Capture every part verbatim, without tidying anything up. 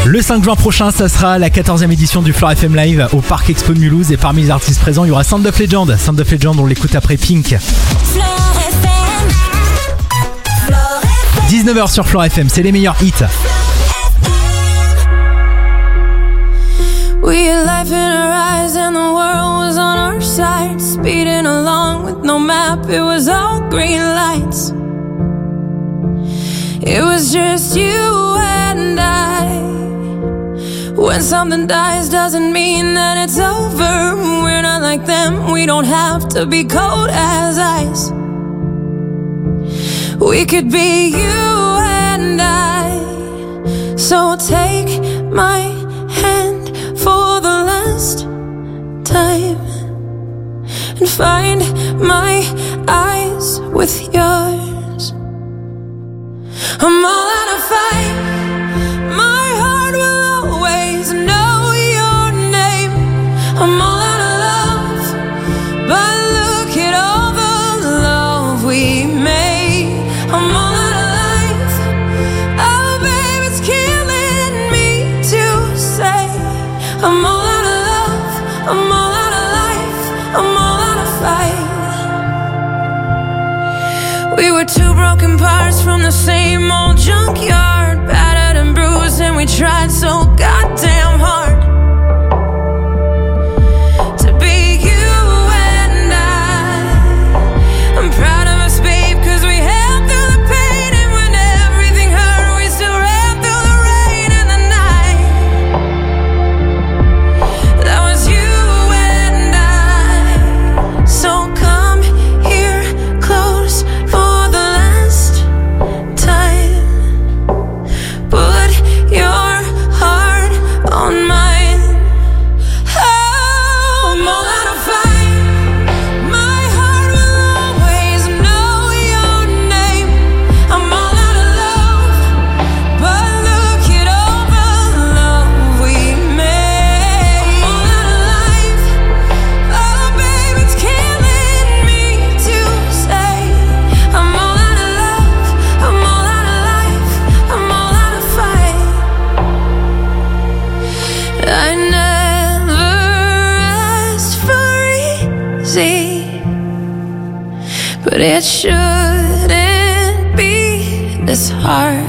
Le cinq juin prochain, ça sera la quatorzième édition du Floor F M Live au Parc Expo de Mulhouse. Et parmi les artistes présents, il y aura Sound of Legend. Sound of Legend, on l'écoute après Pink. dix-neuf heures sur Floor F M, c'est les meilleurs hits. We had life in our eyes and the world was on our side. Speeding along with no map, it was all green lights. It was just you and I. When something dies doesn't mean that it's over. We're not like them, we don't have to be cold as ice. We could be you and I. So take my hand for the last time and find my eyes with yours. I'm all out of fight. My heart will always know your name. I'm all out of love, but look at all the love we made. I'm all out of life. Oh, babe, it's killing me to say I'm all out of love. I'm all out of life. I'm all out of fight. We were two broken parts from the same old junkyard, battered and bruised, and we tried so goddamn hard to be you and I. I'm proud of us, babe, cause we held through the pain, and when everything hurt, we still ran through the rain and the night. That was you and I. So come here close for the last time. Put your heart on mine. Oh, I'm all out of fight. My heart will always know your name. I'm all out of love, but look at all the love we made. I'm all out of life. Oh, babe, it's killing me to say I'm all out of love. I'm all out of life. I'm all out of fight. I never asked for easy, but it shouldn't be this hard.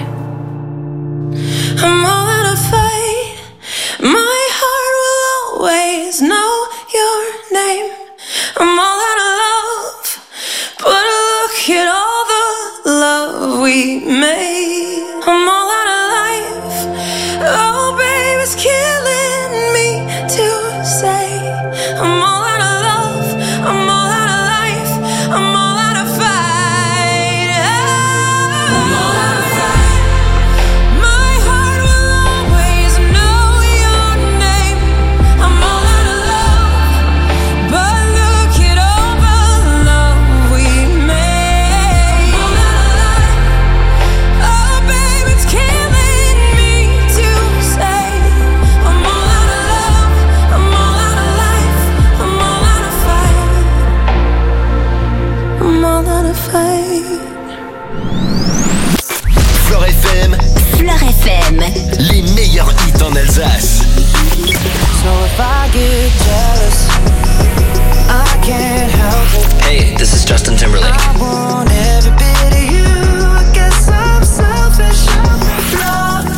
I'm all out of fight. My heart will always know your name. I'm all out of love, but look at all the love we made. I'm all out of life. Oh, babe, it's killing me to say I'm all out of love. I'm all out of life. I'm all out of fight. I'm all out of fight. My heart will always know your name. I'm all out of love, but look at all the love we made. I'm all out of life. Oh, babe, it's killing me to say I'm all out of love. I'm all out of life. I'm all out of fight. I'm all out of fight. Floor F M, Floor F M. les meilleurs hits en Alsace. So if I get jealous, I can't help it. Hey, this is Justin Timberlake. I want every bit of you. I guess I'm selfish. Love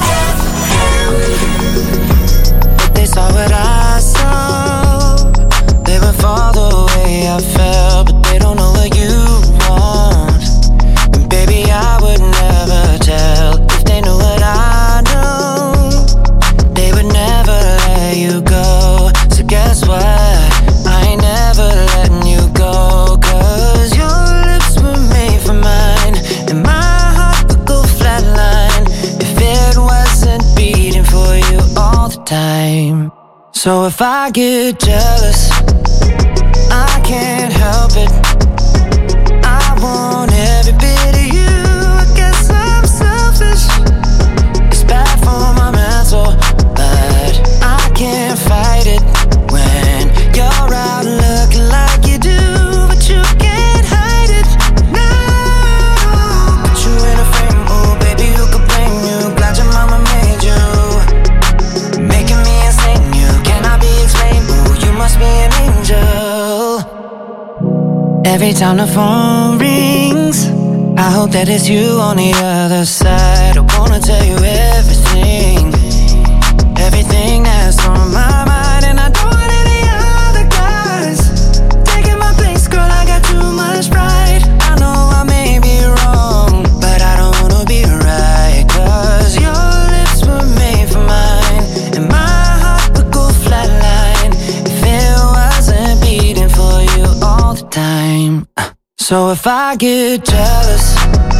but they saw what I saw. They would fall the way I felt, but they don't know what you want. And baby, I would never tell if they knew what I know. They would never let you go. So guess what? I ain't never letting you go. Cause your lips were made for mine, and my heart would go flatline if it wasn't beating for you all the time. So if I get jealous, I can't help it. I want every bit of you. I guess I'm selfish. It's bad for my mental, but I can't fight it when you're out looking like you do, but you can't hide it. No, put you in a frame, oh baby, who could blame you? Glad your mama made you. Every time the phone rings, I hope that it's you on the other side. I wanna tell you everything, everything that's on my mind. And I don't want any other guys taking my place, girl, I got too much pride. I know I may be wrong, but I don't wanna be right. Cause your lips were made for mine, and my heart would go flatline if it wasn't beating for you all the time. So if I get jealous,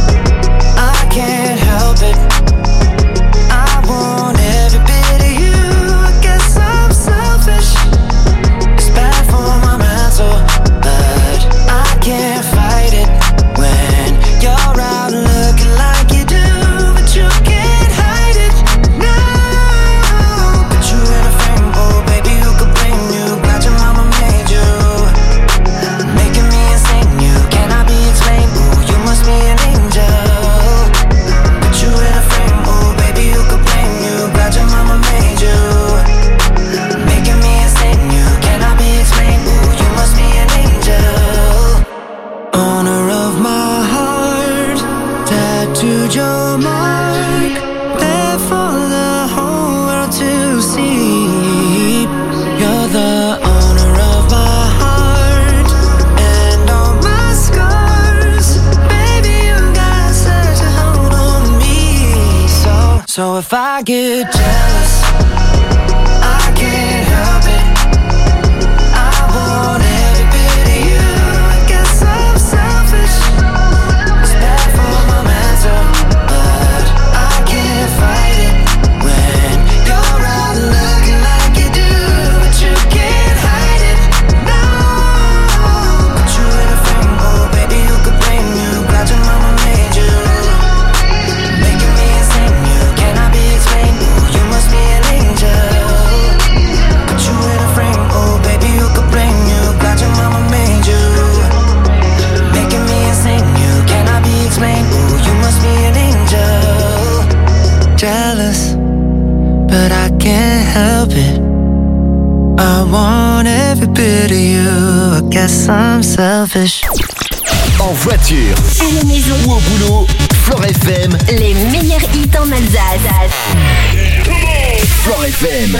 I can't help it. I want every bit of you. I guess I'm selfish. It's bad for my mental, but I can't fight it when you're out looking like you do. But you can't hide it, no. Put you in a frame, oh baby, who could blame you? Glad your mama made you, making me insane. You cannot be explained, ooh, you must be an angel. Put you in a frame, oh baby, who could blame you? Glad your mama made you, making me insane. You cannot be explained, ooh, you must be an angel. Owner of my heart, tattooed your mark, there for the whole world to see. You're the owner of my heart and all my scars. Baby, you got such a hold on me. So, so if I get jealous, I can't help it. I want every bit of you. I guess I'm selfish. It's bad for my mental, but I can't fight it when you're out looking like you do. But you can't hide it, no. Put you in a frame, oh baby, who could blame you? Glad your mama made you, making me insane. You cannot be explained, ooh, you must be an angel. Put you in a frame, oh baby, who could blame you? Glad your mama made you, making me insane. You cannot be explained, ooh, you must be an angel. Jealous, but I can't help it. I want every bit of you. I guess I'm selfish. En voiture À la maison, ou au boulot, Fleure F M. les meilleurs hits en Alsace. Fleure F M.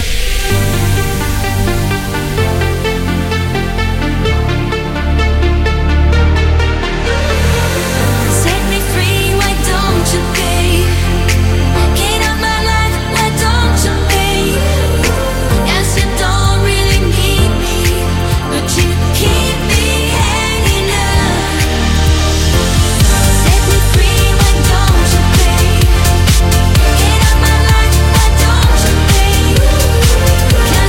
Set me free, why don't you pay? Get out my life, why don't you pay? Yes, you don't really need me, but you keep me hanging up. Set me free, why don't you pay? Get out my life, why don't you pay?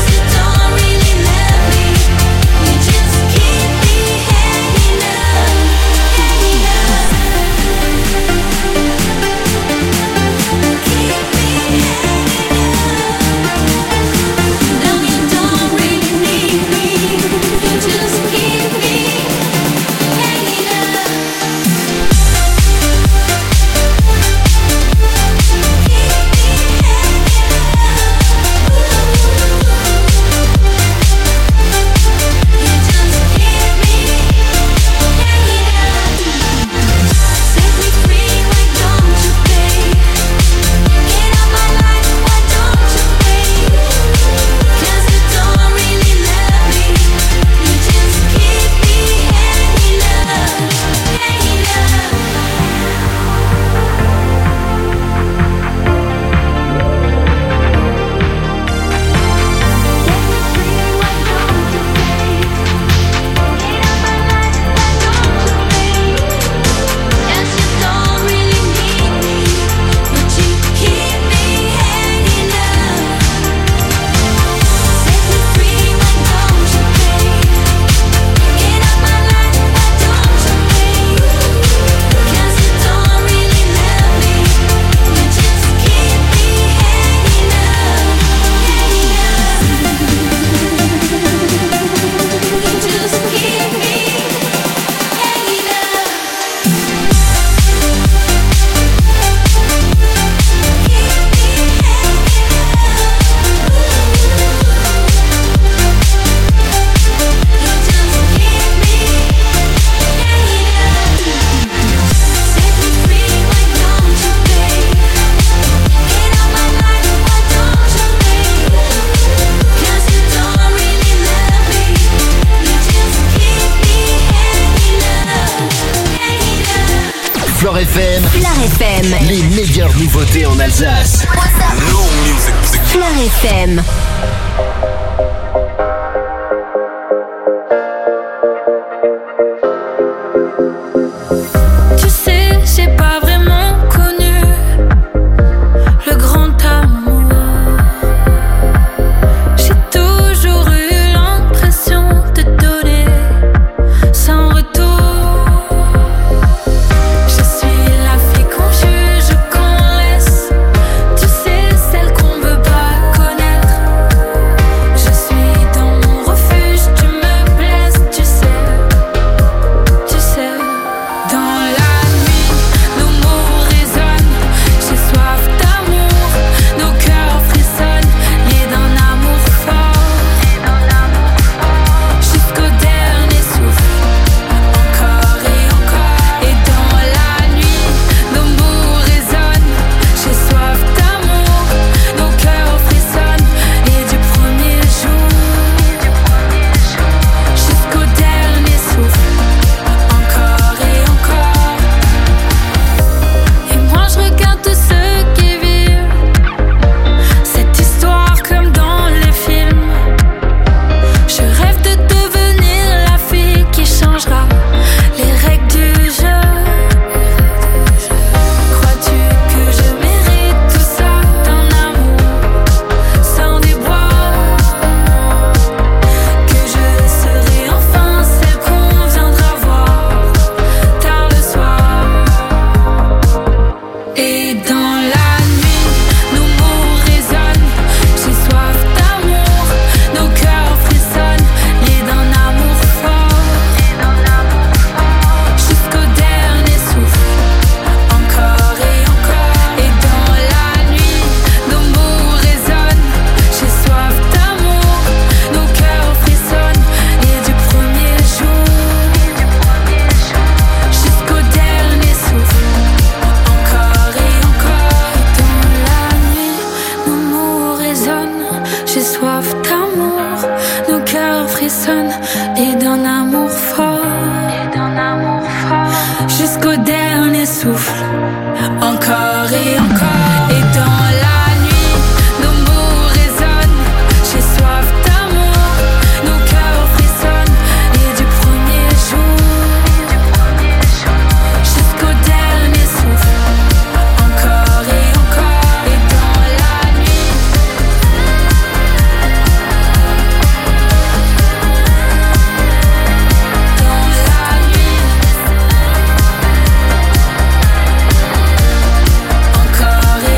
Flight F M, Flight F M. les meilleures nouveautés en Alsace. Flight F M. Tu sais, j'ai pas vraiment connu le grand amour. J'ai toujours eu l'impression de donner sans retour. Je suis la fille qu'on juge, qu'on laisse. Tu sais, celle qu'on veut pas connaître. Je suis dans mon refuge, tu me blesses, tu sais, tu sais. Dans la nuit, nos mots résonnent. J'ai soif d'amour, nos cœurs frissonnent, liés d'un amour fort, jusqu'au dernier souffle, encore et encore. Et dans la nuit, nos mots résonnent. J'ai soif d'amour, nos cœurs frissonnent, et du premier jour jusqu'au dernier souffle, encore et encore. Et moi je regarde tous ceux qui vivent cette histoire comme dans les films. Je rêve de devenir la fille qui changera les règles du jeu. Crois-tu que je mérite tout ça, d'un amour sans déboire? Que je serai enfin celle qu'on viendra voir tard le soir. Et dans la nuit, nos mots résonnent. J'ai soif d'amour, nos cœurs frissonnent, liés d'un amour fort, jusqu'au dernier souffle, encore et encore. Et dans la nuit, nos mots résonnent. J'ai soif d'amour, nos cœurs frissonnent, et du premier jour jusqu'au dernier souffle, encore et encore. Dans la nuit, nos mots résonnent. J'ai soif d'amour, nos cœurs frissonnent, et d'un amour fort, jusqu'au dernier souffle, encore et encore. Et dans la nuit, nos mots résonnent. J'ai soif d'amour, nos cœurs frissonnent, et du premier jour jusqu'au dernier souffle, encore et encore. Et dans la nuit, dans la nuit, encore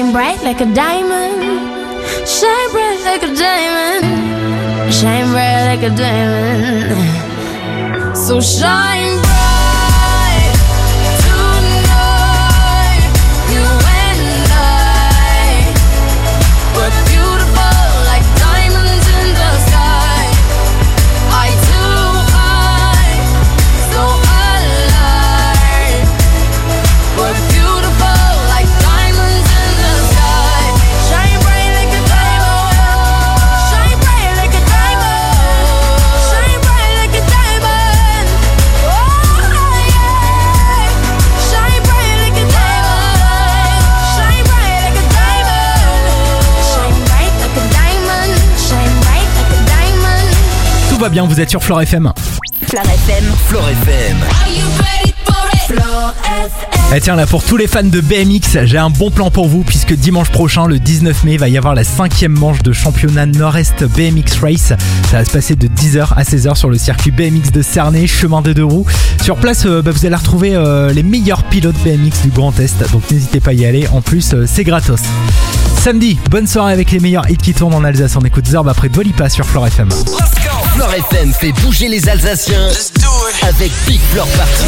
Shine bright like a diamond. Shine bright like a diamond. Shine bright like a diamond. So shine bright. Tout va bien, vous êtes sur Flore F M. Flore F M. Flore F M. Et tiens là, pour tous les fans de B M X, j'ai un bon plan pour vous puisque dimanche prochain, le dix-neuf mai, il va y avoir la cinquième manche de championnat Nord-Est B M X Race. Ça va se passer de dix heures à seize heures sur le circuit B M X de Cernay, chemin des deux roues. Sur place, euh, bah, vous allez retrouver euh, les meilleurs pilotes B M X du Grand Est, donc n'hésitez pas à y aller. En plus, euh, c'est gratos. Samedi, bonne soirée avec les meilleurs hits qui tournent en Alsace. On écoute Zerbe après Dwalipa sur Flore F M. Flore F M fait bouger les Alsaciens avec Big Floor Party.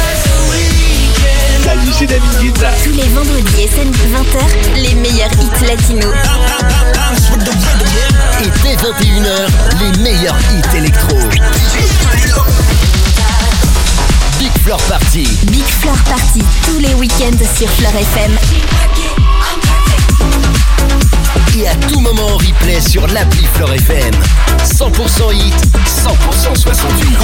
Salut, c'est David Guetta. Tous les vendredis et samedis vingt heures, les meilleurs hits latinos. Et dès vingt et une heures, les meilleurs hits électro. Big Floor Party. Big Floor Party, tous les week-ends sur Flore F M. Et à tout moment en replay sur l'appli Flore F M. cent pour cent hit, cent pour cent soixante-huit.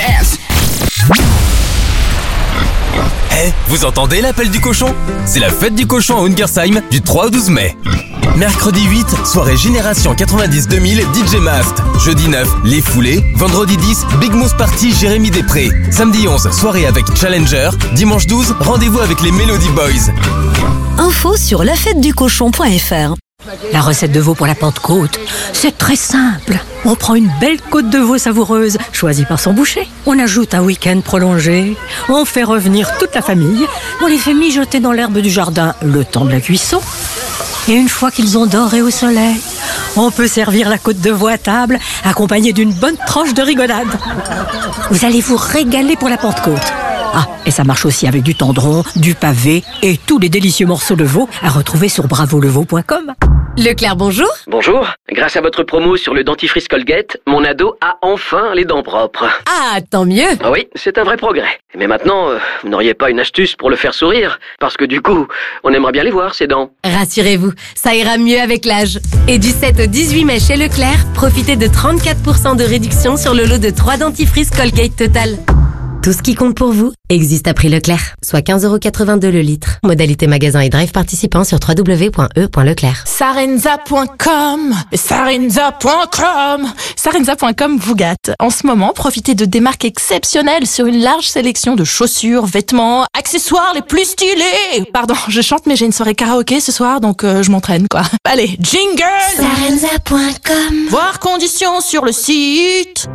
Eh, vous entendez l'appel du cochon? C'est la fête du cochon à Ungersheim du trois au douze mai. Mercredi huit, soirée Génération quatre-vingt-dix deux mille D J Mast. Jeudi neuf, Les Foulés. Vendredi dix, Big Moose Party Jérémy Després. Samedi onze, soirée avec Challenger. Dimanche douze, rendez-vous avec les Melody Boys. Info sur la fête du cochon point f r. La recette de veau pour la Pentecôte, c'est très simple. On prend une belle côte de veau savoureuse, choisie par son boucher. On ajoute un week-end prolongé. On fait revenir toute la famille. On les fait mijoter dans l'herbe du jardin le temps de la cuisson. Et une fois qu'ils ont doré au soleil, on peut servir la côte de veau à table, accompagnée d'une bonne tranche de rigolade. Vous allez vous régaler pour la Pentecôte. Ah, et ça marche aussi avec du tendron, du pavé et tous les délicieux morceaux de veau à retrouver sur bravo le veau point com. Leclerc, bonjour. Bonjour. Grâce à votre promo sur le dentifrice Colgate, mon ado a enfin les dents propres. Ah, tant mieux. Ah oui, c'est un vrai progrès. Mais maintenant, euh, vous n'auriez pas une astuce pour le faire sourire? Parce que du coup, on aimerait bien les voir, ces dents. Rassurez-vous, ça ira mieux avec l'âge. Et du sept au dix-huit mai chez Leclerc, profitez de trente-quatre pour cent de réduction sur le lot de trois dentifrices Colgate Total. Tout ce qui compte pour vous existe à prix Leclerc, soit quinze euros quatre-vingt-deux le litre. Modalité magasin et drive participant sur w w w point e point leclerc. Sarenza point com, Sarenza point com, Sarenza point com vous gâte. En ce moment, profitez de démarques exceptionnelles sur une large sélection de chaussures, vêtements, accessoires les plus stylés. Pardon, je chante mais j'ai une soirée karaoké ce soir, donc euh, je m'entraîne quoi. Allez, jingle. Sarenza point com. Voir conditions sur le site.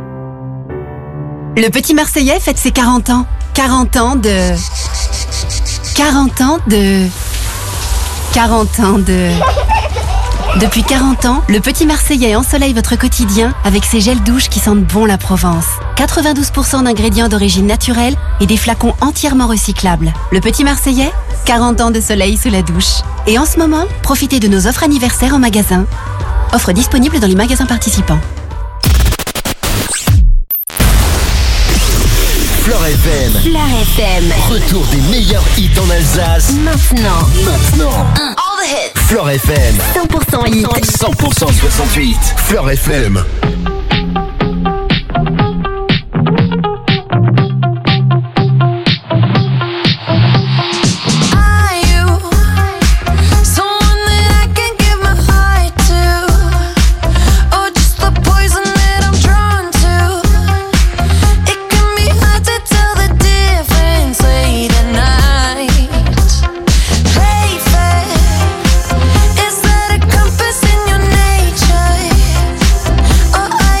Le petit Marseillais fête ses quarante ans. quarante ans de... quarante ans de... quarante ans de... Depuis quarante ans, le petit Marseillais ensoleille votre quotidien avec ses gels douches qui sentent bon la Provence. quatre-vingt-douze pour cent d'ingrédients d'origine naturelle et des flacons entièrement recyclables. Le petit Marseillais, quarante ans de soleil sous la douche. Et en ce moment, profitez de nos offres anniversaires en magasin. Offre disponible dans les magasins participants. Flore F M. Flore F M. Retour des meilleurs hits en Alsace. Maintenant. Maintenant. All the hits. Flore F M. cent pour cent hits. cent pour cent soixante-huit. Flore F M. Oh,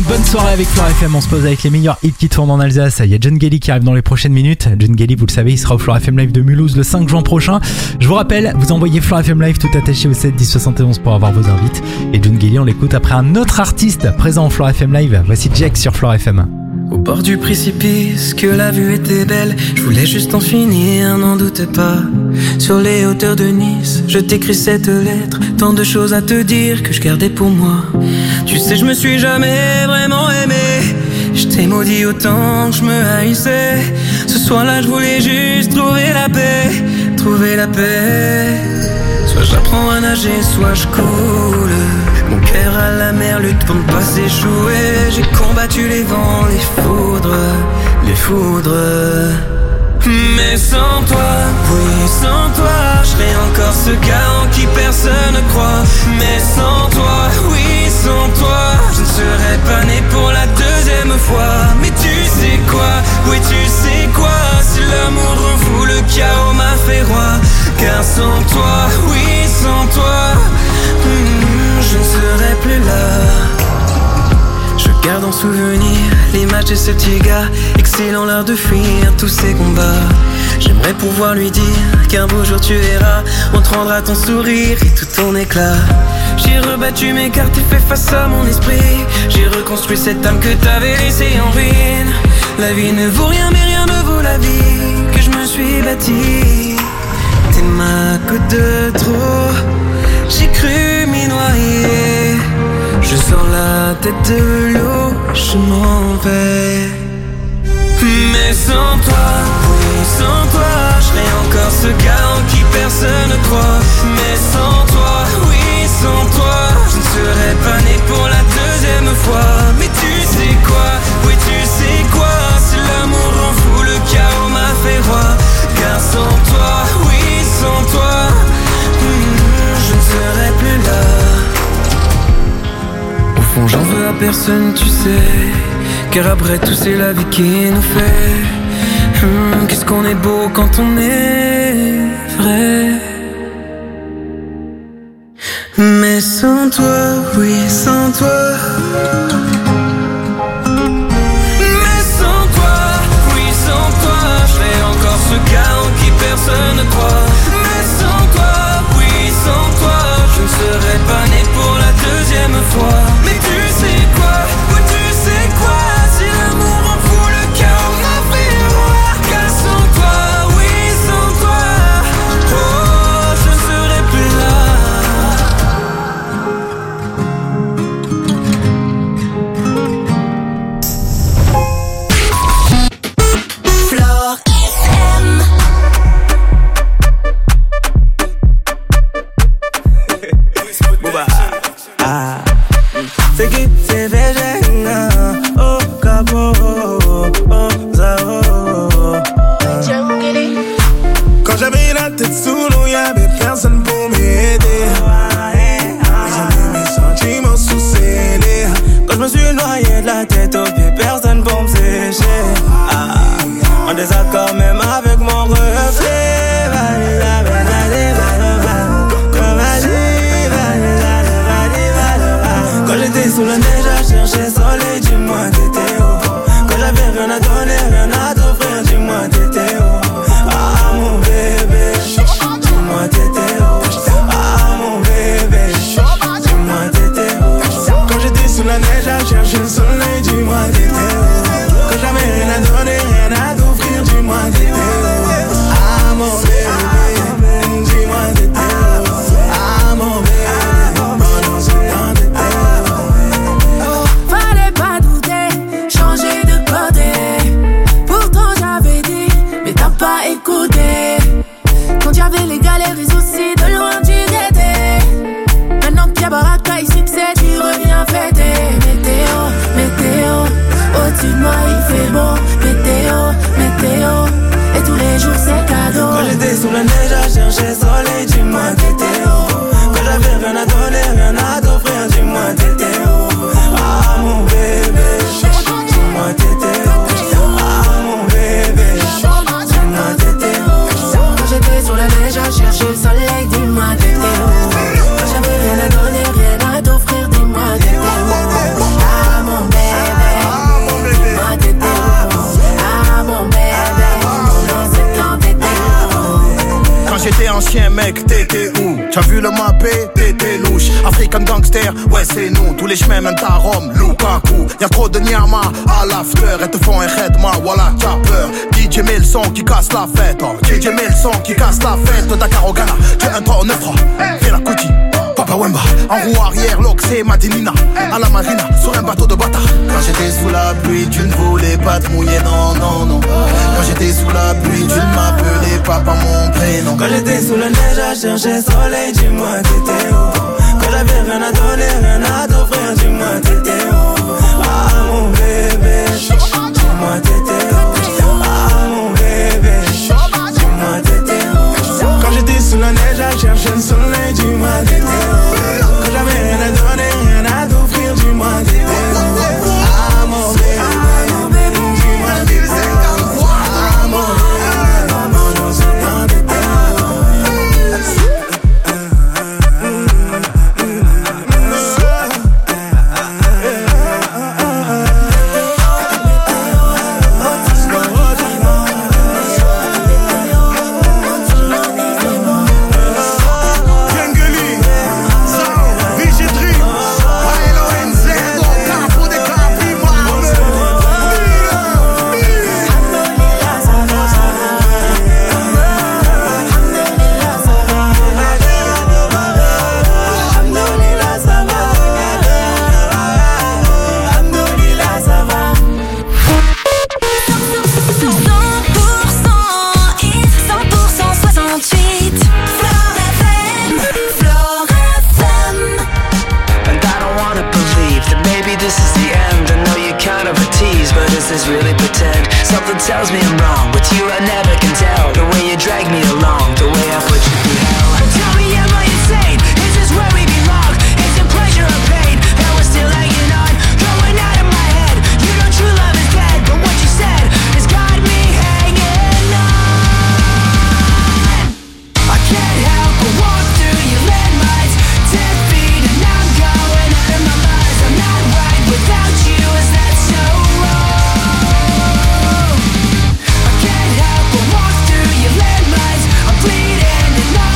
bonne soirée avec Floor F M. On se pose avec les meilleurs hits qui tournent en Alsace. Il y a John Gelly qui arrive dans les prochaines minutes. John Gelly, vous le savez, il sera au Floor F M Live de Mulhouse le cinq juin prochain. Je vous rappelle, vous envoyez Floor F M Live tout attaché au sept dix soixante et onze pour avoir vos invites. Et John Gelly, on l'écoute après un autre artiste présent au Floor F M Live. Voici Jack sur Floor F M. Au bord du précipice, que la vue était belle, je voulais juste en finir, n'en doute pas. Sur les hauteurs de Nice, je t'écris cette lettre, tant de choses à te dire que je gardais pour moi. Tu sais, je me suis jamais vraiment aimé, je t'ai maudit autant que je me haïssais. Ce soir-là, je voulais juste trouver la paix, trouver la paix. Soit j'apprends à nager, soit je coule. Mon cœur à la mer lutte pour ne pas s'échouer. J'ai combattu les vents, les foudres, les foudres. Mais sans toi, oui sans toi, je serais encore ce gars en qui personne ne croit. Mais sans toi, oui sans toi, je ne serais pas né pour la deuxième fois. Mais tu sais quoi, oui tu sais quoi, si l'amour rend fou, le chaos m'a fait roi. Car sans toi, oui sans toi, hmm, je ne serais plus là. Je garde en souvenir l'image de ce petit gars, excellent l'art de fuir tous ces combats. J'aimerais pouvoir lui dire qu'un beau jour tu verras, on te rendra ton sourire et tout ton éclat. J'ai rebattu mes cartes et fait face à mon esprit. J'ai reconstruit cette âme que t'avais laissée en ruine. La vie ne vaut rien mais rien ne vaut la vie que je me suis bâtie. T'es ma goutte de trop, j'ai cru m'y noyer. Je sors la tête de l'eau, je m'en vais. Mais sans toi, oui sans toi, je serais encore ce gars en qui personne ne croit. Mais sans toi, oui sans toi, je ne serais pas né pour la deuxième fois. Mais tu sais quoi, oui tu sais quoi, si l'amour rend fou, le chaos m'a fait roi. Car sans toi, oui sans toi, hmm, je ne serais plus là. Au fond j'en veux à personne tu sais, car après tout c'est la vie qui nous fait. Hum, qu'est-ce qu'on est beau quand on est vrai. Mais sans toi, oui sans toi. Mais sans toi, oui sans toi, je serais encore ce gars en qui personne ne croit. Mais sans toi, oui sans toi, je ne serais pas né pour la deuxième fois. Mais tu sais quoi, oui tu sais quoi, si l'amour en fout, le chaos m'a fait roi. Car sans toi, oui sans toi, oh je ne serais plus là. Floor F M. Ah, c'est qui c'est végétarien, oh capo, oh zao. Quand j'avais la tête sous l'eau, y'avait personne pour m'aider. J'avais mes sentiments sous scellés. Quand je me suis noyé de la tête aux pieds, personne pour me sécher. Ah, en désaccord même avec mon reflet. Quand j'étais sous la neige à chercher soleil, dis-moi t'étais où. Quand j'avais rien à donner, rien à t'offrir, dis-moi t'étais où. Ah mon bébé, dis-moi t'étais où. Ah mon bébé, dis-moi t'étais où. Quand j'étais sous la neige à chercher le soleil, dis-moi t'étais où. Quand j'avais rien à donner, rien à t'offrir, dis-moi chien mec, t'étais où? T'as vu le mappé? T'étais louche. African gangster, ouais c'est nous. Tous les chemins mènent à Rome, Lukaku. Y'a trop de nyama à l'after. Et te font un redma, voilà t'as peur. D J met le son qui casse la fête, oh. D J met le son qui casse la fête. Dakar au Ghana, j'ai un trois neuf fais la Kuti, Papa Wemba. En roue arrière, l'Oxé, Madinina. À la marina, sur un bateau de bâtard. Quand j'étais sous la pluie, tu ne voulais pas te mouiller, non, non, non. Quand j'étais sous la pluie, tu ne m'appelais pas par mon prénom. Quand j'étais sous la neige à chercher soleil, dis-moi t'étais où? Quand j'avais rien à donner, rien à t'offrir, dis-moi t'étais où? Ah mon bébé, dis-moi t'étais où? Ah mon bébé, dis-moi t'étais où? Quand j'étais sous la neige à chercher le soleil, dis-moi t'étais où? Quand j'avais rien à donner, rien à t'offrir, dis-moi t'étais où? Ah mon bébé, dis-moi t'étais où? Ah mon bébé. Tells me I'm wrong. With you I never can tell. The way you drag me along, the way I put you through hell. Tell me, am I insane? Is this where we belong? Is it pleasure or pain that we're still hanging on? Going out of my head. You know true love is dead, but what you said has got me hanging on. I can't help but walk through your landmines. Ten feet and I'm going out of my mind. I'm not right without you. Is that so wrong? Walk through your landmines. I'm bleeding and I'm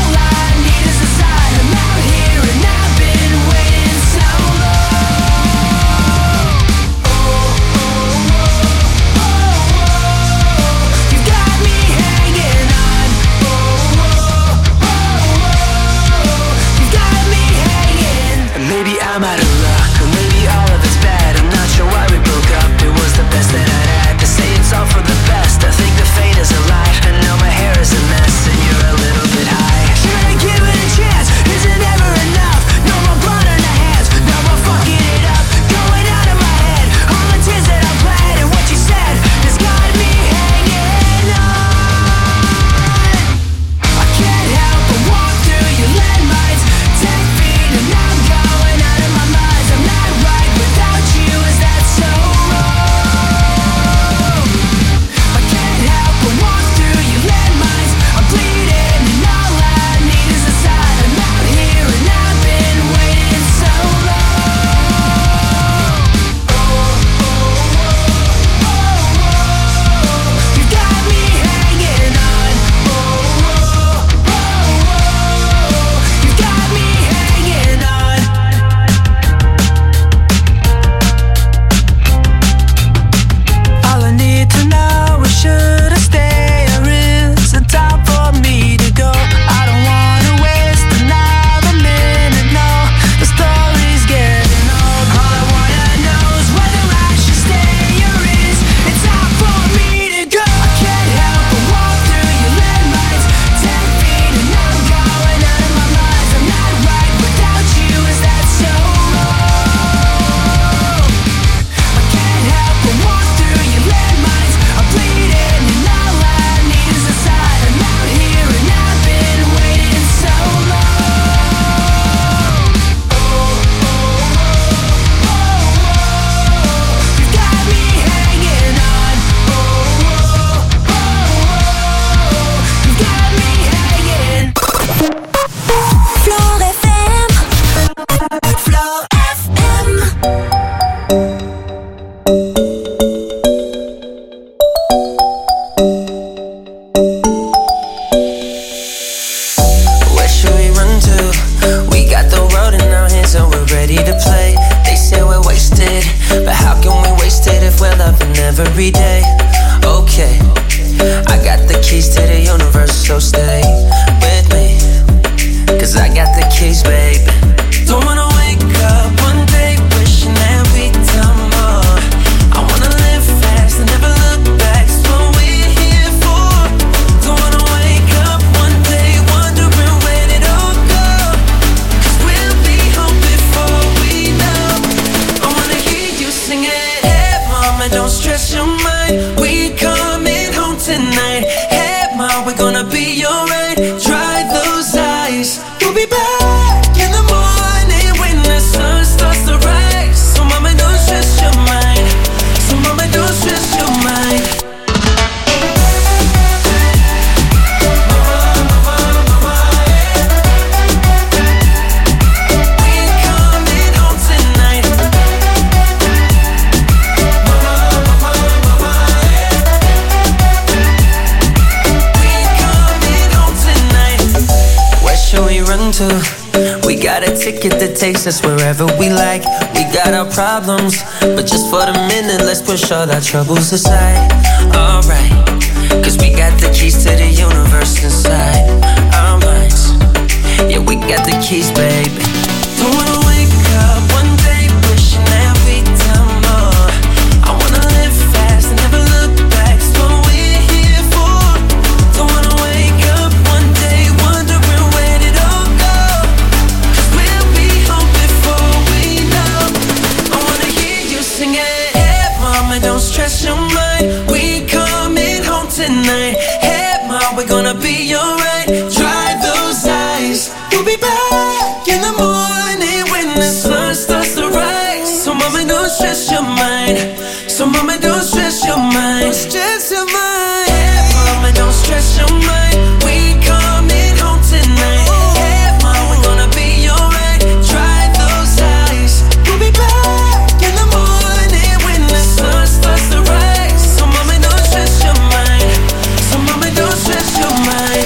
to. We got a ticket that takes us wherever we like. We got our problems, but just for the minute, let's push all our troubles aside. Alright, cause we got the keys to the universe inside our minds. Yeah, we got the keys, baby. Don't wanna wake up one day wishing that we'd done more. I wanna live fast and never look back. It's what we're here for. Don't wanna wake up one day wondering where did it all go. Cause we'll be home before we know. I wanna hear you sing it. Hey mama, don't stress your mind. We coming home tonight. Hey mama, we're gonna be alright. Dry those eyes. We'll be back in the morning when the sun starts to rise. So mama, don't stress your mind. So mama, don't stress your mind. Stress your mind. Hey mama, don't stress your mind. We coming home tonight. Hey mama, we're gonna be alright. Dry those eyes. We'll be back in the morning when the sun starts to rise. So mama, don't stress your mind. So mama, don't stress your mind.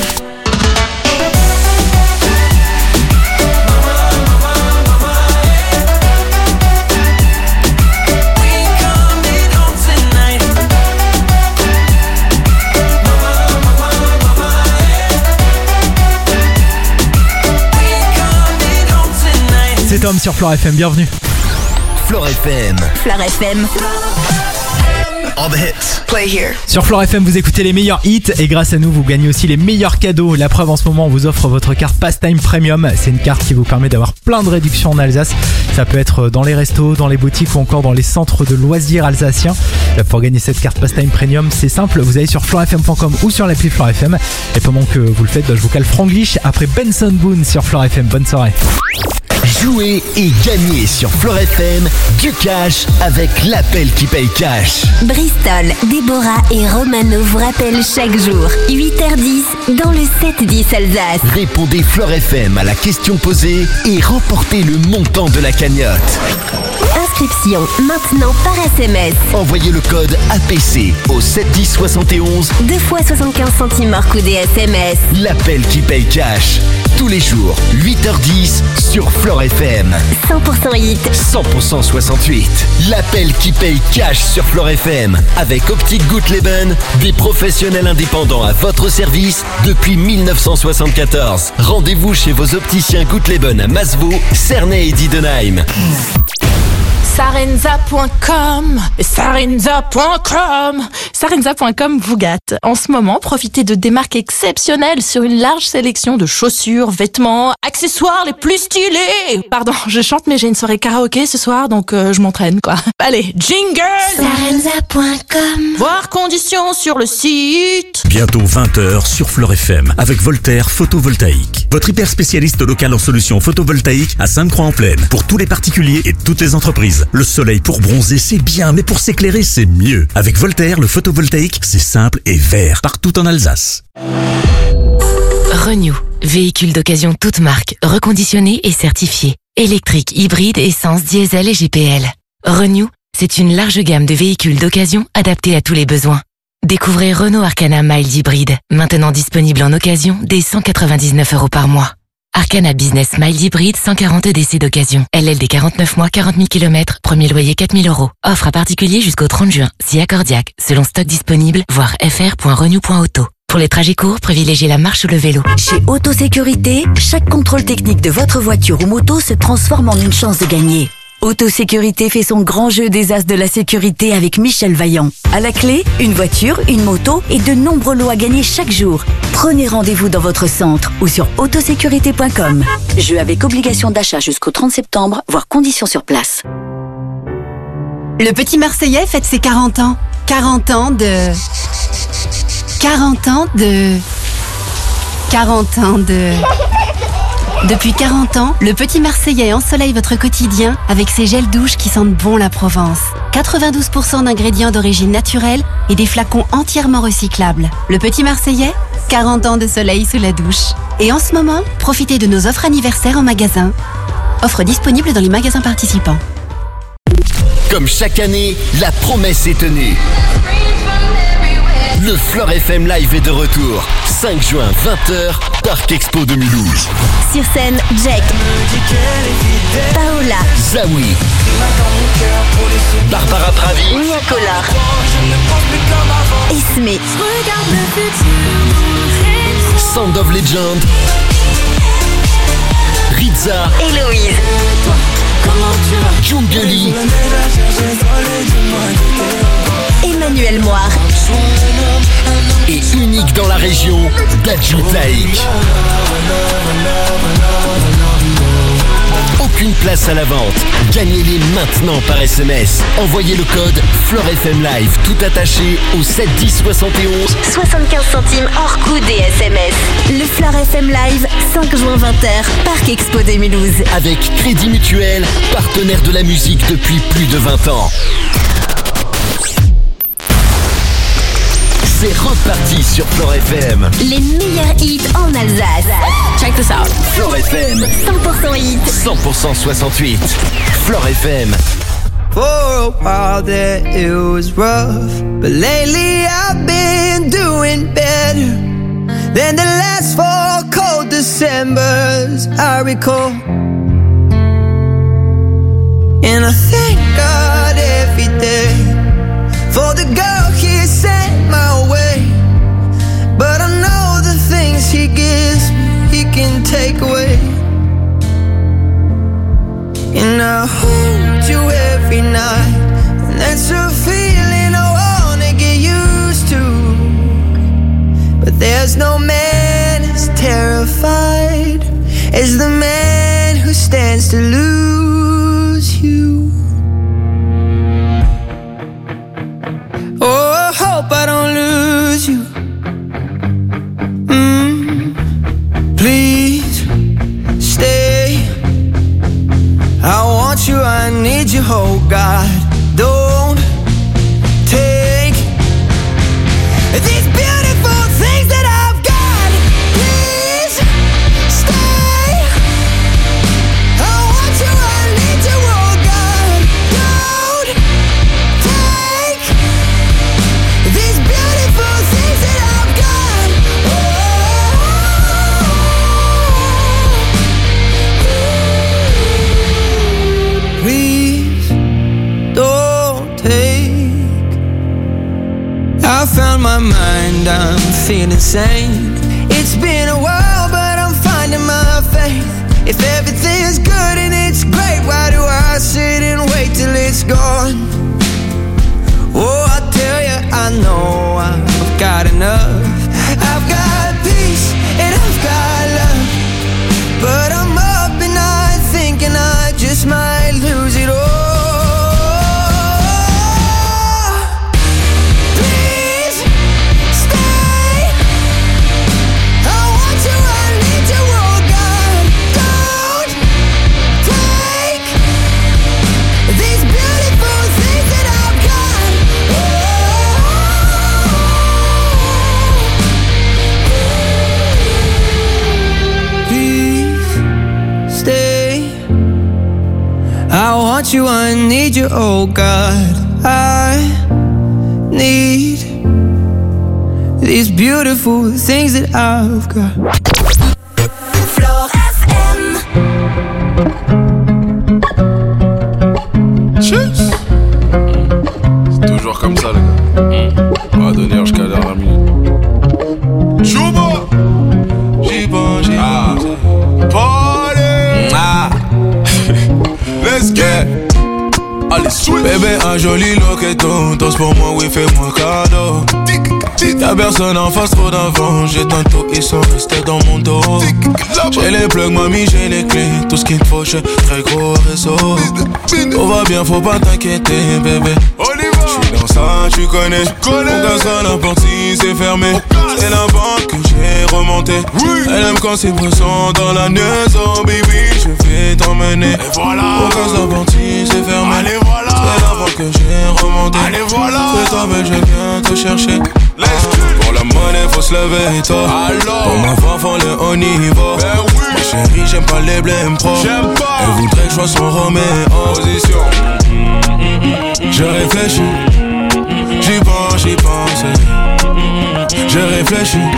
C'est Tom sur Floor F M, bienvenue. Floor F M. Floor F M. All the hits. Play here. Sur Floor F M, vous écoutez les meilleurs hits et grâce à nous, vous gagnez aussi les meilleurs cadeaux. La preuve, en ce moment, on vous offre votre carte Pastime Premium. C'est une carte qui vous permet d'avoir plein de réductions en Alsace. Ça peut être dans les restos, dans les boutiques ou encore dans les centres de loisirs alsaciens. Pour gagner cette carte Pastime Premium, c'est simple. Vous allez sur floor f m point com ou sur l'appli Floor F M. Et pendant que vous le faites, bah, je vous cale Franglish après Benson Boone sur Floor F M. Bonne soirée. Jouez et gagnez sur Floor F M du cash avec l'appel qui paye cash. Bristol, Déborah et Romano vous rappellent chaque jour, huit heures dix, dans le sept dix Alsace. Répondez Floor F M à la question posée et remportez le montant de la cagnotte. Inscription maintenant par S M S. Envoyez le code A P C au sept dix soixante et onze. deux fois soixante-quinze centimes hors coût des S M S. L'appel qui paye cash. Tous les jours, huit heures dix sur Floor F M. cent pour cent hit. cent pour cent soixante-huit. L'appel qui paye cash sur Floor F M. Avec Optique Gutleben, des professionnels indépendants à votre service depuis mille neuf cent soixante-quatorze. Rendez-vous chez vos opticiens Gutleben à Masvaux, Cernay et Diedenheim. Sarenza point com, Sarenza point com, Sarenza point com vous gâte. En ce moment, profitez de démarques exceptionnelles sur une large sélection de chaussures, vêtements, accessoires les plus stylés. Pardon, je chante mais j'ai une soirée karaoké ce soir, donc euh, je m'entraîne quoi. Allez, jingle. Sarenza point com. Voir conditions sur le site. Bientôt vingt heures sur Floor F M avec Voltaire Photovoltaïque. Votre hyper spécialiste local en solutions photovoltaïques à Sainte-Croix-en-Plaine. Pour tous les particuliers et toutes les entreprises. Le soleil pour bronzer, c'est bien, mais pour s'éclairer, c'est mieux. Avec Voltaire, le photovoltaïque, c'est simple et vert, partout en Alsace. Renew, véhicule d'occasion toute marque, reconditionné et certifié. Électrique, hybride, essence, diesel et G P L. Renew, c'est une large gamme de véhicules d'occasion adaptés à tous les besoins. Découvrez Renault Arcana Mild Hybride, maintenant disponible en occasion dès cent quatre-vingt-dix-neuf euros par mois. Arcana Business Mild Hybride, cent quarante E D C d'occasion. L L D quarante-neuf mois, quarante mille kilomètres, premier loyer quatre mille euros. Offre à particulier jusqu'au trente juin, si accordiaque, selon stock disponible, voir f r point renew point auto. Pour les trajets courts, privilégiez la marche ou le vélo. Chez Autosécurité, chaque contrôle technique de votre voiture ou moto se transforme en une chance de gagner. Autosécurité fait son grand jeu des as de la sécurité avec Michel Vaillant. À la clé, une voiture, une moto et de nombreux lots à gagner chaque jour. Prenez rendez-vous dans votre centre ou sur autosécurité point com. Jeu avec obligation d'achat jusqu'au trente septembre, voire conditions sur place. Le petit Marseillais fête ses quarante ans. quarante ans de... quarante ans de... quarante ans de... Depuis quarante ans, le petit Marseillais ensoleille votre quotidien avec ses gels douches qui sentent bon la Provence. quatre-vingt-douze pour cent d'ingrédients d'origine naturelle et des flacons entièrement recyclables. Le petit Marseillais, quarante ans de soleil sous la douche. Et en ce moment, profitez de nos offres anniversaires en magasin. Offre disponible dans les magasins participants. Comme chaque année, la promesse est tenue. Le Floor F M Live est de retour. cinq juin, vingt heures, Parc Expo deux mille douze. Sur scène, Jack, Paola, Zawi, Barbara Pravi, Nicolas, Esme, Sound of Legend, Rizza, Héloïse, Djungeli, Emmanuel Moire et unique dans la région, Dadju Taïk. Aucune place à la vente. Gagnez-les maintenant par S M S. Envoyez le code FLOREFM Live tout attaché au sept dix soixante et onze. soixante-quinze centimes hors coût des S M S. Le Fleur F M Live, cinq juin vingt heures, Parc Expo deux mille douze. Avec Crédit Mutuel, partenaire de la musique depuis plus de vingt ans. C'est reparti sur Flore F M. Les meilleurs hits en Alsace. Check this out. Flore F M. cent pour cent hits. cent pour cent soixante-huit. Flore F M. For a while there it was rough, but lately I've been doing better than the last four cold Decembers I recall. And I thank God every day for the girl he sent my way. But I know the things he gives me, he can take away. And I hold you every night, and that's a feeling I wanna get used to. But there's no man as terrified as the man who stands to lose you. Oh, I hope I don't lose you. Mm, please stay. I want you, I need you, oh God. Don't take these beautiful things that I've got. Please stay. I want you, I need you, oh God. Don't take these beautiful things that I've got. Oh. Please don't take. I found my mind, I'm feeling sane. It's been a while, but I'm finding my faith. If everything's good and it's great, why do I sit and wait till it's gone? Oh, I tell you, I know I've got enough. I've got peace and I've got love, but I'm up and I thinking I just might lose it all. Please stay. I want you, I need you, oh God. Don't take these beautiful things that I've got. Please stay. I want you, I need you, oh God. I need these beautiful things that I've got. Flore F M. C'est toujours comme ça, les gars. On va donner jusqu'à la dernière minute. Chouba! J'y pense, j'y pense. Party! Ah! Let's get! Allez, switch! Bébé, un joli loqueton. Danse pour moi, oui, fais-moi cadeau. Y'a personne en face, trop d'avant. J'ai tantôt, ils sont restés dans mon dos. J'ai les plugs, mamie, j'ai les clés. Tout ce qu'il te faut, j'ai très gros réseau. Tout va bien, faut pas t'inquiéter, bébé. J'suis dans ça, tu connais. Mon gaz à la porte, si c'est fermé. C'est la banque que j'ai remonté. Elle aime quand c'est pressant dans la maison, baby. Je vais t'emmener. Mon gaz à la porte, si c'est fermé. C'est la banque que j'ai remonté. C'est toi, mais je viens te chercher. Pour la monnaie, faut se lever, toi. Pour ma femme, faut le haut niveau. Ma chérie, j'aime pas les blèmes pro. Elle voudrait que je sois son Roméo. Position. Je réfléchis. J'y pense, j'y pense. Je réfléchis.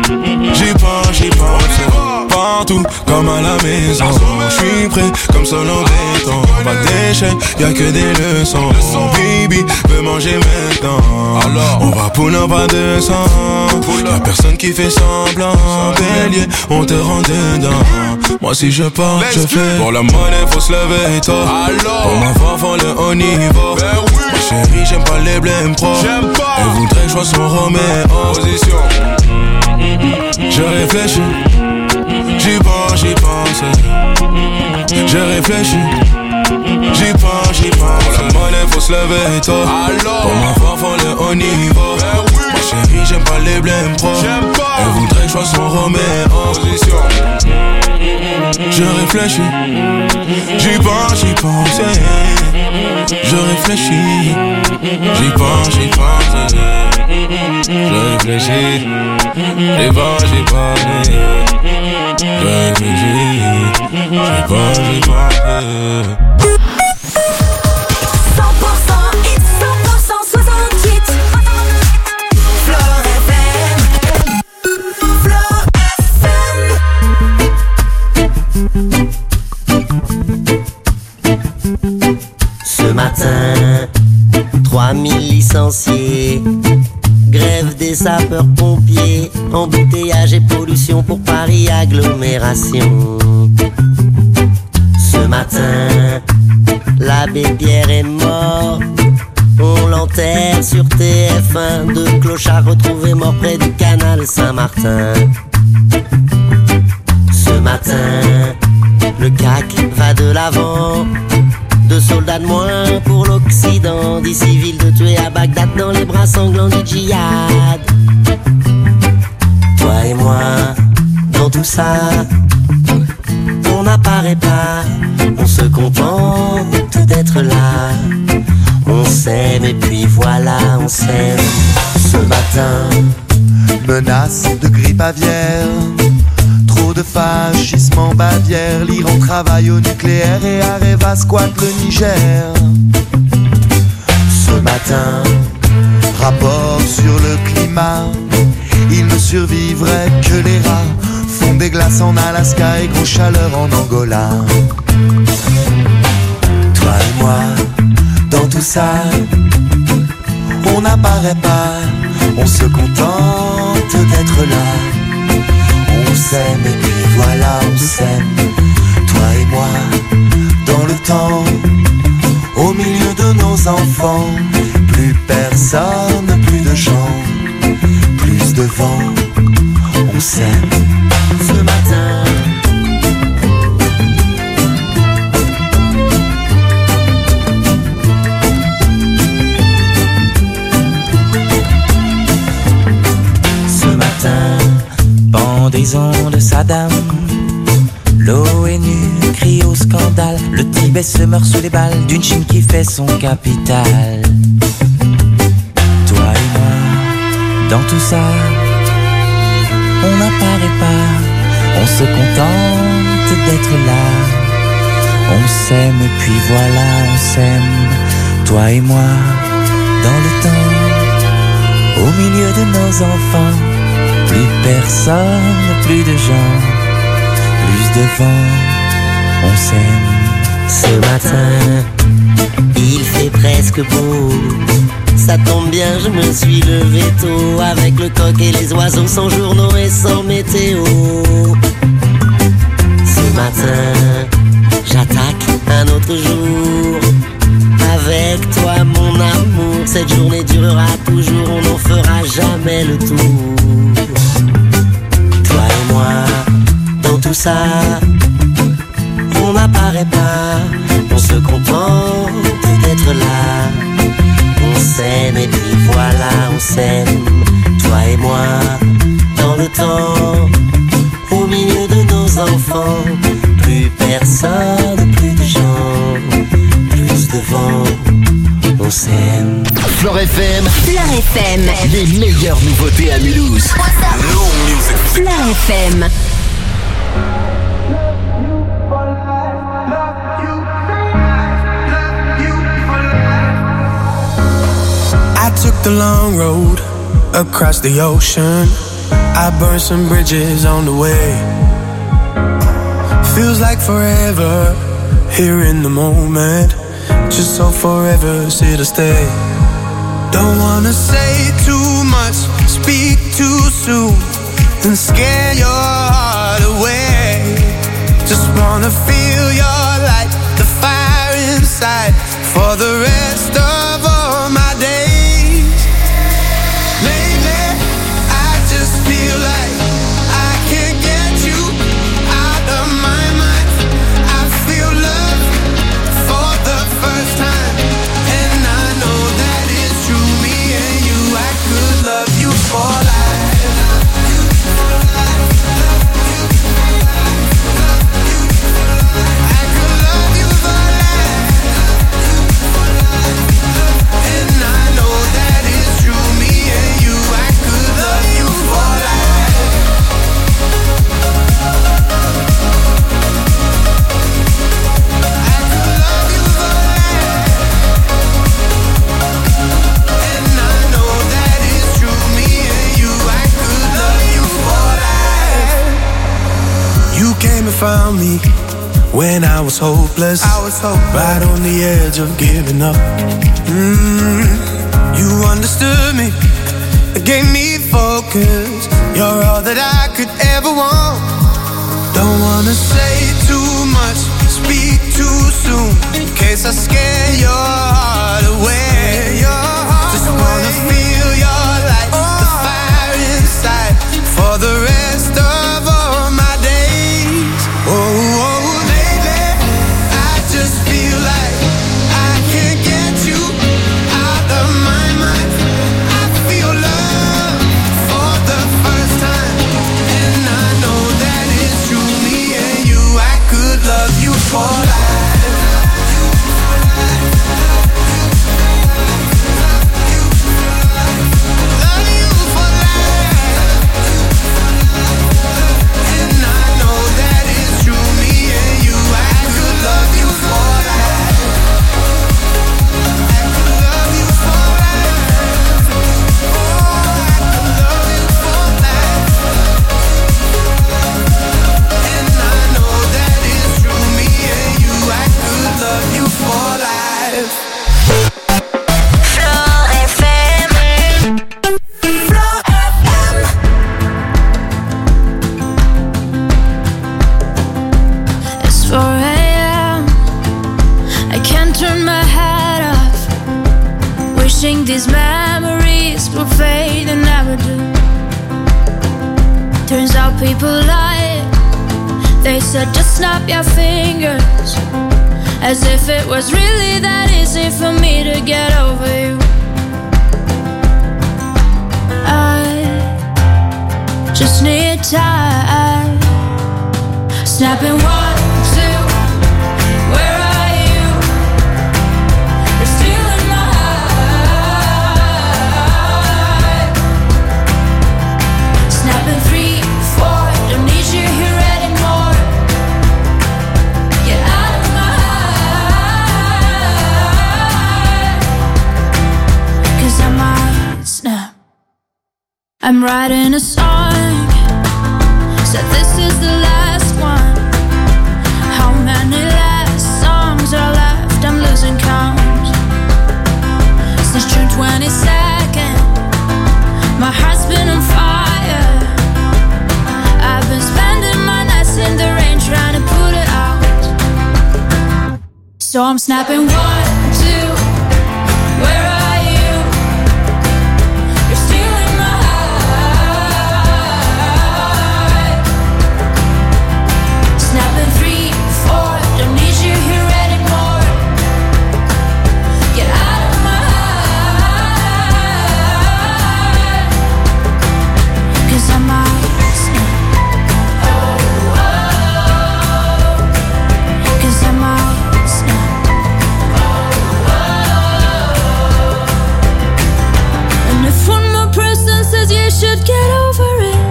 J'y pense, j'y pense. Partout, comme à la maison. J'suis prêt, comme seul en béton. Pas d'échec, y'a que des leçons. Baby, veux manger maintenant. Alors, on va pull up à deux cents. Y'a personne qui fait semblant. Bélier, on te rend dedans. Moi si je pars, je fais. Pour la monnaie, faut se lever tôt. Pour m'avoir, faut le haut niveau. Ma chérie, j'aime pas les blèmes pro. Elle voudrait que je sois son Roméo. Position. Je réfléchis. J'y pense, j'y pense. Je réfléchis. J'y pense, j'y pense. Pour la monnaie, faut se lever tôt. Pour m'avoir, faut le haut niveau. Ma chérie, j'aime pas les blèmes pro. Elle voudrait que je sois son Roméo. Position. Je réfléchis. J'y pense, j'y pense. Je réfléchis. J'y pense, j'y pense. Je réfléchis. J'y pense, j'y pense. Je réfléchis. J'y pense, j'y pense. cent pour cent hits, cent pour cent soixante-huit. Flore F M. Flore F M. Ce matin, trois mille licenciés. Grève des sapeurs-pompiers. Embouteillage et pollution pour Paris agglomération. Ce matin, l'abbé Pierre est mort. On l'enterre sur T F un. Deux clochards retrouvés morts près du canal Saint-Martin. Ce matin, le C A C va de l'avant. Deux soldats de moins pour l'Occident. Dix civils de tués à Bagdad dans les bras sanglants du djihad. Toi et moi, dans tout ça, on n'apparaît pas. On se contente d'être là. On s'aime et puis voilà, on s'aime. Ce matin, menace de grippe aviaire. Trop de fascisme en Bavière. L'Iran travaille au nucléaire et Areva squatte le Niger. Ce matin, rapport sur le climat. Il ne survivrait que les rats. Fond des glaces en Alaska et grosse chaleur en Angola. toi et moi, dans tout ça, on n'apparaît pas. On se contente d'être là. On s'aime et puis voilà, on s'aime. Toi et moi, dans le temps, au milieu de nos enfants. Plus personne, plus de gens, plus de vent. On s'aime ce matin. Pendaison de Saddam, l'ONU crie au scandale. Le Tibet se meurt sous les balles d'une Chine qui fait son capital. Toi et moi, dans tout ça, on n'apparaît pas. On se contente d'être là. On s'aime et puis voilà, on s'aime. Toi et moi, dans le temps, au milieu de nos enfants. Plus personne, plus de gens, plus de vent, on s'aime. Ce matin, il fait presque beau. Ça tombe bien, je me suis levé tôt. Avec le coq et les oiseaux, sans journaux et sans météo. Ce matin, j'attaque un autre jour. Avec toi, mon amour, cette journée durera toujours. On n'en fera jamais le tour. Toi et moi, dans tout ça, on n'apparaît pas. On se contente d'être là. On s'aime et puis voilà, on s'aime. Toi et moi, dans le temps, au milieu de nos enfants. Plus personne, plus de gens, plus de vent, on s'aime. Flore F M. Flore F M. Les meilleures nouveautés à Mulhouse. Flore F M. I took the long road across the ocean. I burned some bridges on the way. Feels like forever here in the moment. Just so forever is here to stay. Don't wanna say too much, speak too soon, and scare your heart away. Just wanna feel your light, the fire inside, for the rest of all my days. Lately, I just feel like I can't get you out of my mind. I feel love for the first time, and I know that it's true. Me and you, I could love you for life. Came and found me when I was hopeless. I was hopeless. Right on the edge of giving up. Mm, you understood me, it gave me focus. You're all that I could ever want. Don't wanna say too much, speak too soon, in case I scare your heart away. Your heart Just away. Wanna feel your light, oh. The fire inside, for the rest of all my days. Oh, oh, lately, I just feel like I can't get you out of my mind. I feel love for the first time, and I know that it's true. Me and you, I could love you for life. These memories will fade and never do. Turns out people lie. They said just snap your fingers, as if it was really that easy for me to get over you. I just need time. Snapping one, two, where are you? You're still in my heart. Snapping three, four, don't need you here anymore. Get out of my heart. Cause I might snap. I'm writing a song, said this is the last one. How many last songs are left? I'm losing count. Since June twenty-second, my heart's been on fire. I've been spending my nights in the rain trying to put it out. So I'm snapping one, two, where are you? You're still in my heart. Snapping three, four, don't need you here anymore. Get out of my heart. Cause I might snap. Oh, oh. Cause I might snap. Oh, oh. And if one more person says you should get over it,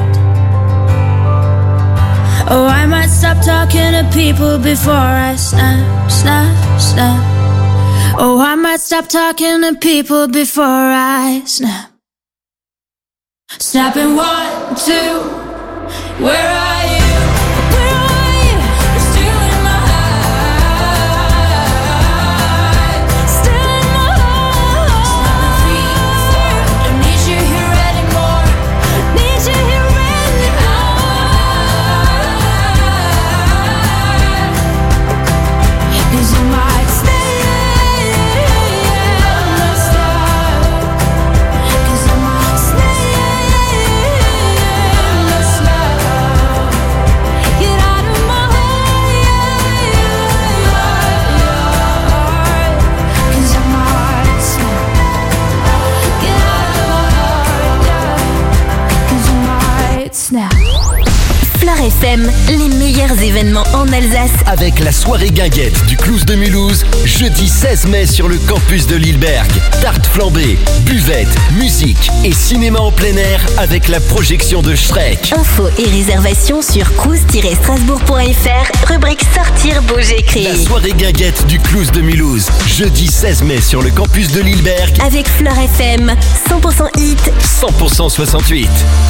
oh, I might stop talking to people before I snap, snap, snap. Oh, I might stop talking to people before I snap. Snapping one, two, where are you? Where are you? You're still in my heart. Still in my heart. Three, four, don't need you here anymore. Need you here anymore. 'Cause I might stay. Fleur F M, les meilleurs événements en Alsace. Avec la soirée guinguette du Clouse de Mulhouse, jeudi seize mai sur le campus de Lilleberg. Tarte flambée, buvette, musique et cinéma en plein air avec la projection de Shrek. Infos et réservations sur cruise tiret strasbourg point f r, rubrique sortir bouger créer. La soirée guinguette du Clouse de Mulhouse, jeudi seize mai sur le campus de Lilleberg. Avec Fleur F M, cent pour cent hit, cent pour cent soixante-huit.